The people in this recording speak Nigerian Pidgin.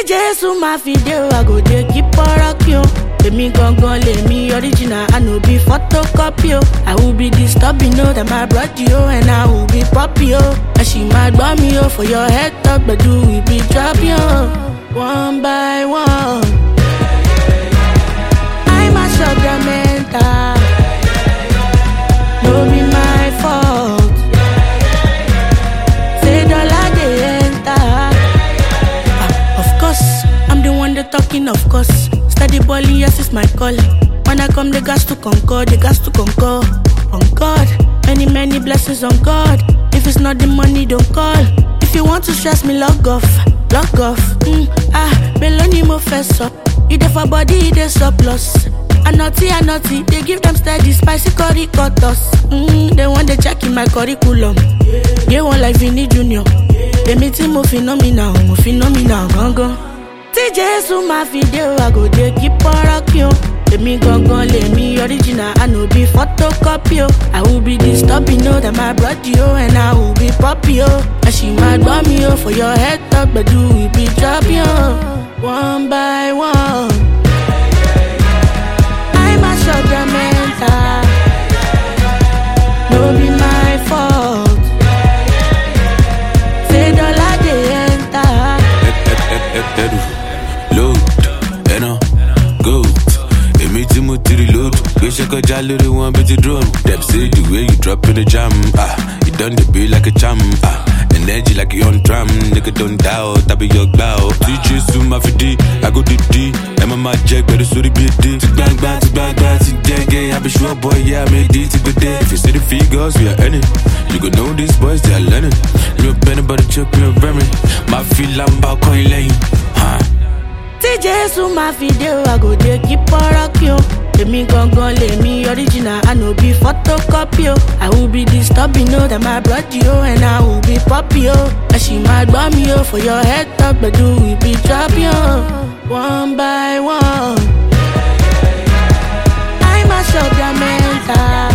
Jesus my video, I go dey keep on rock you. Èmi gangan lèmi original, I no be photocopy o. I will be disturbing o, that my brody o, and I will be poppy o. And she might bomb me o, for your head talk, but do we be dropping o. One by one, I mash up the mental. No be my fault. Say dollar they enter. Of course, I'm the one that talking, of course. Steady balling, yes, it's my call. When I come, the gas to conquer, the gas to conquer. On God, many blessings on God. If it's not the money, don't call. If you want to stress me, log off, log off. Beloni mo fess up. You dey for body, you dey surplus. I naughty, they give them steady, spicy curry cutters. They want to check in my curriculum. They want like Vinny Junior. They meeting mo phenomenal, gangan. Jesus my video, I go dey keep on rock you. Èmi gangan lèmi original, I no be photocopy o. I will be disturbing o, that my brody o, and I will be poppy o. And she might bomb me o, for your head talk, but do we be dropping o. One by one, I mash up the mental. No be my fault. Say dollar they enter. Load, go. Èmi mo ti reload. Gbé ṣe kọjá lórí wọn bí ti drone. Dem say the way you drop in the jam, you done the beat like a charm, energy like you on drum. Nigga don't doubt, I be your glow. DJ soon my fidi, I go DD. Emma my jack, better sorry be a D. To bang, to jaggy. I be sure boy, yeah, I made D to good day. If you see the figures, we are earning. You gon' know these boys, they are learning. You a better but a chip, you a very. My feel I'm about coin lane, Jesus my video, I go dey keep on rock you. Èmi gangan lèmi original, I no be photocopy o. I will be disturbing o, that my brody o, and I will be poppy o. And she might bomb me o, for your head talk, but do we be dropping o. One by one, I mash up the mental.